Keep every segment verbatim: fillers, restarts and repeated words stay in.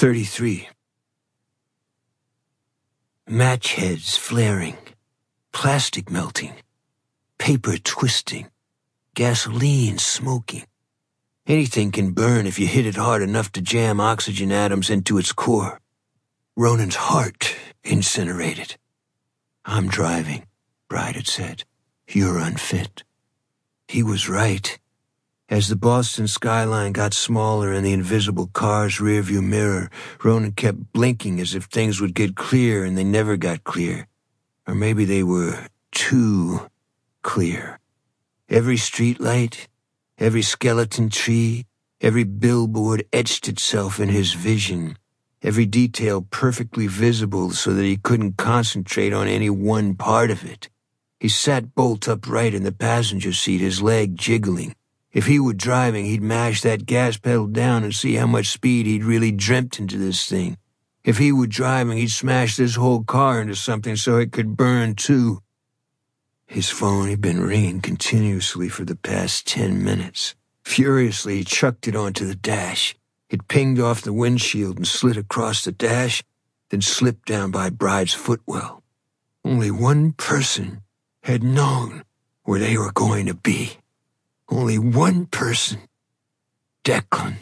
thirty-three. Match heads flaring, plastic melting, paper twisting, gasoline smoking. Anything can burn if you hit it hard enough to jam oxygen atoms into its core. Ronan's heart incinerated. "I'm driving," Bride had said. "You're unfit." He was right. As the Boston skyline got smaller in the invisible car's rearview mirror, Ronan kept blinking as if things would get clear, and they never got clear. Or maybe they were too clear. Every streetlight, every skeleton tree, every billboard etched itself in his vision, every detail perfectly visible so that he couldn't concentrate on any one part of it. He sat bolt upright in the passenger seat, his leg jiggling. If he were driving, he'd mash that gas pedal down and see how much speed he'd really dreamt into this thing. If he were driving, he'd smash this whole car into something so it could burn too. His phone had been ringing continuously for the past ten minutes. Furiously, he chucked it onto the dash. It pinged off the windshield and slid across the dash, then slipped down by Bride's footwell. Only one person had known where they were going to be. Only one person. Declan.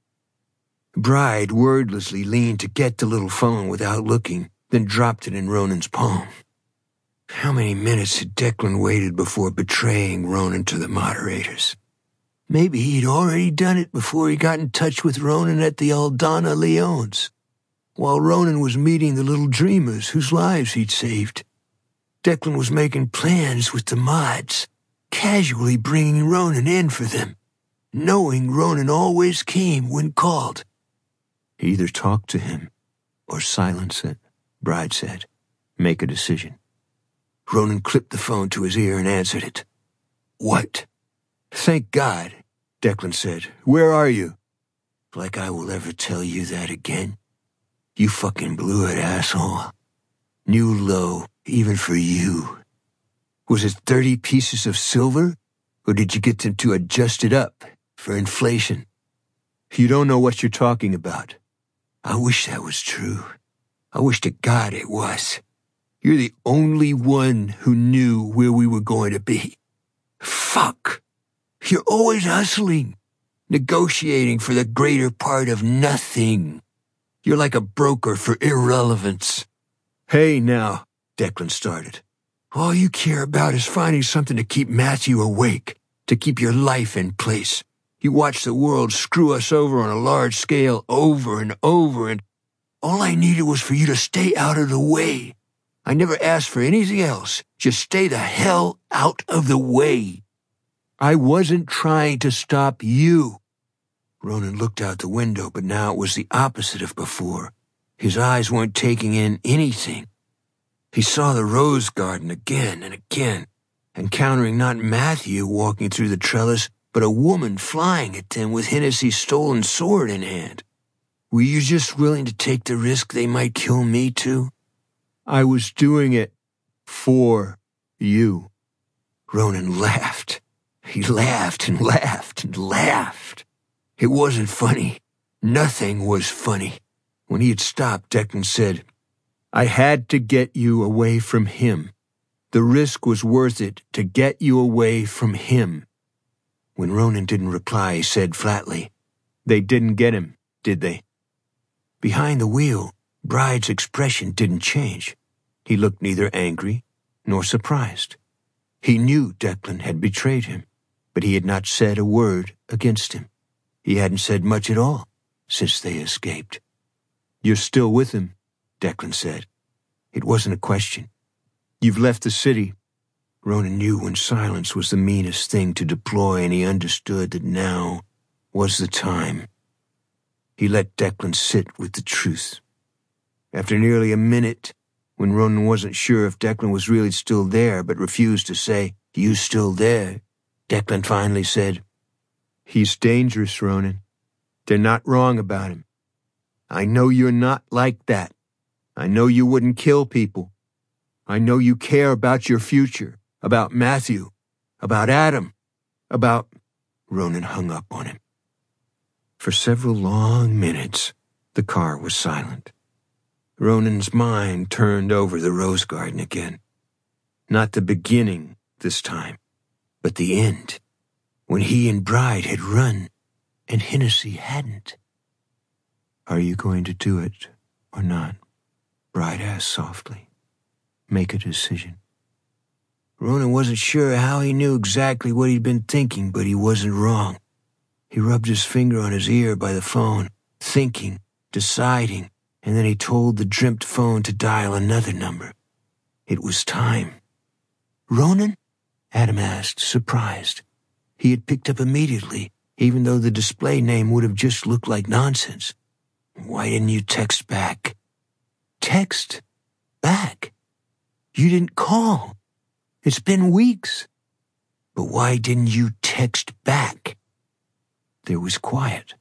Bride wordlessly leaned to get the little phone without looking, then dropped it in Ronan's palm. How many minutes had Declan waited before betraying Ronan to the moderators? Maybe he'd already done it before he got in touch with Ronan at the Aldana Leones, while Ronan was meeting the little dreamers whose lives he'd saved. Declan was making plans with the mods, casually bringing Ronan in for them, knowing Ronan always came when called. Either talk to him or silence it, Bride said. Make a decision. Ronan clipped the phone to his ear and answered it. "What?" "Thank God," Declan said. "Where are you?" "Like I will ever tell you that again. You fucking blew it, asshole. New low, even for you. Was it thirty pieces of silver, or did you get them to adjust it up for inflation?" "You don't know what you're talking about." "I wish that was true. I wish to God it was. You're the only one who knew where we were going to be. Fuck. You're always hustling, negotiating for the greater part of nothing. You're like a broker for irrelevance." "Hey, now," Declan started. "All you care about is finding something to keep Matthew awake, to keep your life in place. You watch the world screw us over on a large scale over and over, and all I needed was for you to stay out of the way. I never asked for anything else. Just stay the hell out of the way." "I wasn't trying to stop you." Ronan looked out the window, but now it was the opposite of before. His eyes weren't taking in anything. He saw the rose garden again and again, encountering not Matthew walking through the trellis, but a woman flying at them with Hennessy's stolen sword in hand. "Were you just willing to take the risk they might kill me too?" "I was doing it for you." Ronan laughed. He laughed and laughed and laughed. It wasn't funny. Nothing was funny. When he had stopped, Declan said, "I had to get you away from him. The risk was worth it to get you away from him." When Ronan didn't reply, he said flatly, "They didn't get him, did they?" Behind the wheel, Bride's expression didn't change. He looked neither angry nor surprised. He knew Declan had betrayed him, but he had not said a word against him. He hadn't said much at all since they escaped. "You're still with him," Declan said. It wasn't a question. "You've left the city." Ronan knew when silence was the meanest thing to deploy, and he understood that now was the time. He let Declan sit with the truth. After nearly a minute, when Ronan wasn't sure if Declan was really still there but refused to say, "You still there?" Declan finally said, "He's dangerous, Ronan. They're not wrong about him. I know you're not like that. I know you wouldn't kill people. I know you care about your future, about Matthew, about Adam, about—" Ronan hung up on him. For several long minutes, The car was silent. Ronan's mind turned over the rose garden again. Not the beginning this time, but the end, when he and Bride had run and Hennessy hadn't. "Are you going to do it or not?" Bride asked softly. "Make a decision." Ronan wasn't sure how he knew exactly what he'd been thinking, but he wasn't wrong. He rubbed his finger on his ear by the phone, thinking, deciding, and then he told the dripped phone to dial another number. It was time. "Ronan?" Adam asked, surprised. He had picked up immediately, even though the display name would have just looked like nonsense. "Why didn't you text back?" "Text? Back? You didn't call. It's been weeks." "But why didn't you text back?" There was quiet.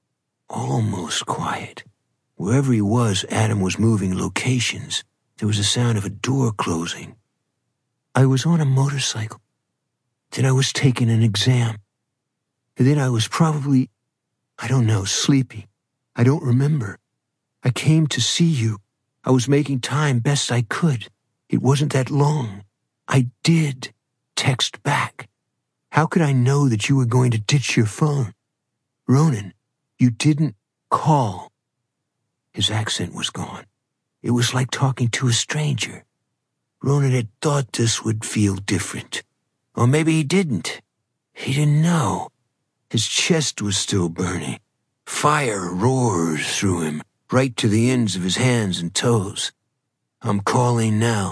Almost quiet. Wherever he was, Adam was moving locations. There was a sound of a door closing. "I was on a motorcycle. Then I was taking an exam. And then I was probably, I don't know, sleepy. I don't remember. I came to see you. I was making time best I could. It wasn't that long. I did text back. How could I know that you were going to ditch your phone? Ronan, you didn't call." His accent was gone. It was like talking to a stranger. Ronan had thought this would feel different. Or maybe he didn't. He didn't know. His chest was still burning. Fire roared through him, right to the ends of his hands and toes. "I'm calling now."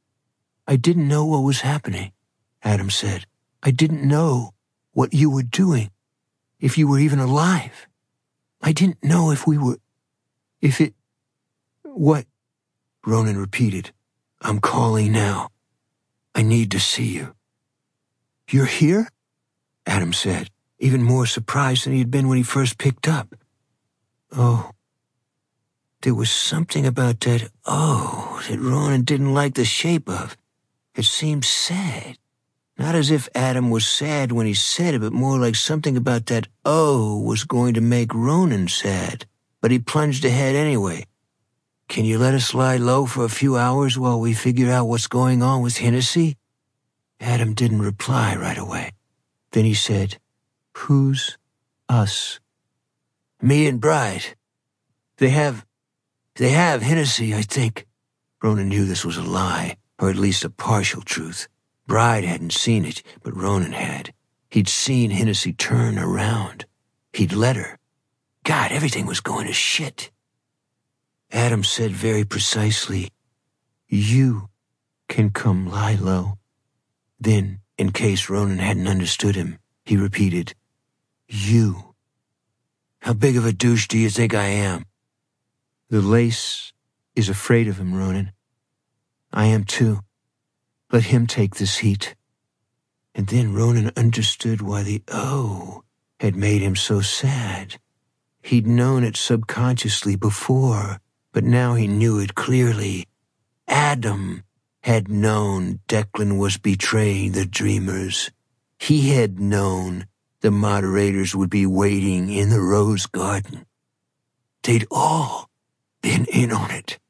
"I didn't know what was happening," Adam said. "I didn't know what you were doing, if you were even alive. I didn't know if we were... if it... What?" Ronan repeated. "I'm calling now. I need to see you." "You're here?" Adam said, even more surprised than he had been when he first picked up. "Oh." There was something about that "oh" that Ronan didn't like the shape of. It seemed sad. Not as if Adam was sad when he said it, but more like something about that "oh" was going to make Ronan sad. But he plunged ahead anyway. "Can you let us lie low for a few hours while we figure out what's going on with Hennessy?" Adam didn't reply right away. Then he said, "Who's us?" "Me and Bride. They have... they have Hennessy, I think." Ronan knew this was a lie, or at least a partial truth. Bride hadn't seen it, but Ronan had. He'd seen Hennessy turn around. He'd let her. God, everything was going to shit. Adam said very precisely, "You can come lie low." Then, in case Ronan hadn't understood him, he repeated, "You. How big of a douche do you think I am?" "The lace is afraid of him, Ronan. I am too. Let him take this heat." And then Ronan understood why the "oh" had made him so sad. He'd known it subconsciously before, but now he knew it clearly. Adam had known Declan was betraying the Dreamers. He had known the moderators would be waiting in the rose garden. They'd all been in on it.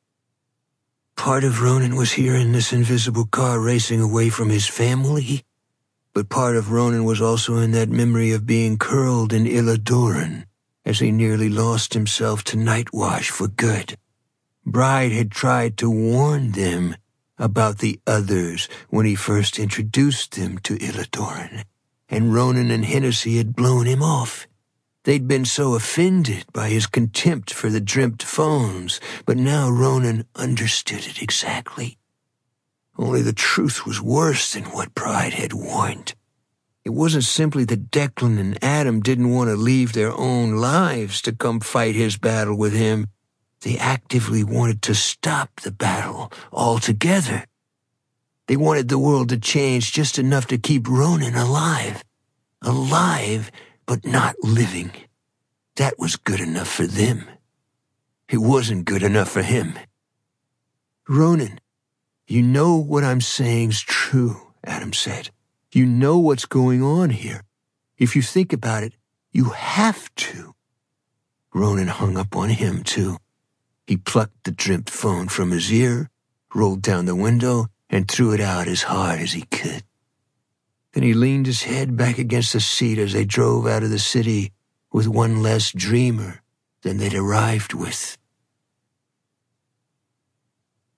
Part of Ronan was here in this invisible car racing away from his family, but part of Ronan was also in that memory of being curled in Illadoran as he nearly lost himself to Nightwash for good. Bride had tried to warn them about the others when he first introduced them to Illadoran, and Ronan and Hennessy had blown him off. They'd been so offended by his contempt for the dreamt phones, but now Ronan understood it exactly. Only the truth was worse than what Bride had warned. It wasn't simply that Declan and Adam didn't want to leave their own lives to come fight his battle with him. They actively wanted to stop the battle altogether. They wanted the world to change just enough to keep Ronan alive. Alive, but not living. That was good enough for them. It wasn't good enough for him. "Ronan, you know what I'm saying's true," Adam said. "You know what's going on here. If you think about it, you have to." Ronan hung up on him, too. He plucked the dripped phone from his ear, rolled down the window, and threw it out as hard as he could. Then he leaned his head back against the seat as they drove out of the city with one less dreamer than they'd arrived with.